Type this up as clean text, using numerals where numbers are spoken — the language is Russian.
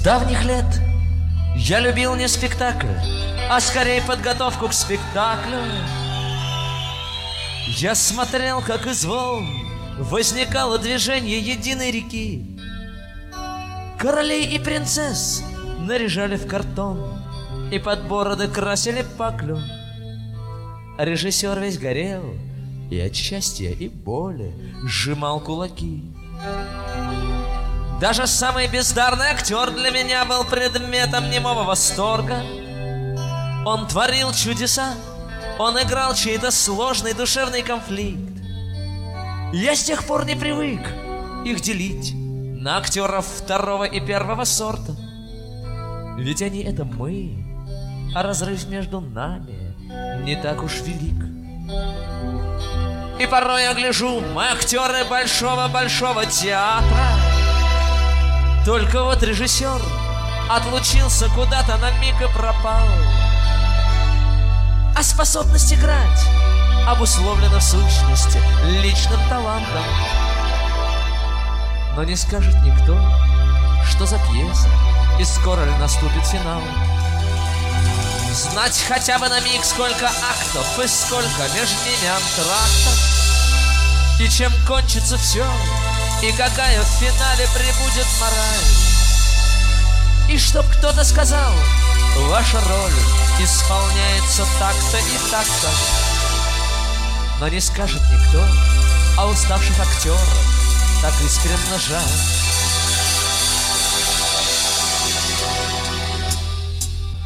давних лет я любил не спектакль, а скорее подготовку к спектаклю. Я смотрел, как из волн возникало движение единой реки. Королей и принцесс наряжали в картон и под бороды красили паклю. Режиссер весь горел и от счастья и боли сжимал кулаки. Даже самый бездарный актер для меня был предметом немого восторга. Он творил чудеса, он играл чей-то сложный душевный конфликт. Я с тех пор не привык их делить на актеров второго и первого сорта. Ведь они — это мы, а разрыв между нами не так уж велик. И порой я гляжу, мы актеры большого-большого театра. Только вот режиссер отлучился куда-то на миг и пропал. А способность играть обусловлена в сущности личным талантом. Но не скажет никто, что за пьеса и скоро ли наступит финал. Знать хотя бы на миг, сколько актов и сколько между ними антрактов, и чем кончится все, и какая в финале прибудет мораль. И чтоб кто-то сказал: ваша роль исполняется так-то и так-то. Но не скажет никто, а уставших актеров так искренне жаль.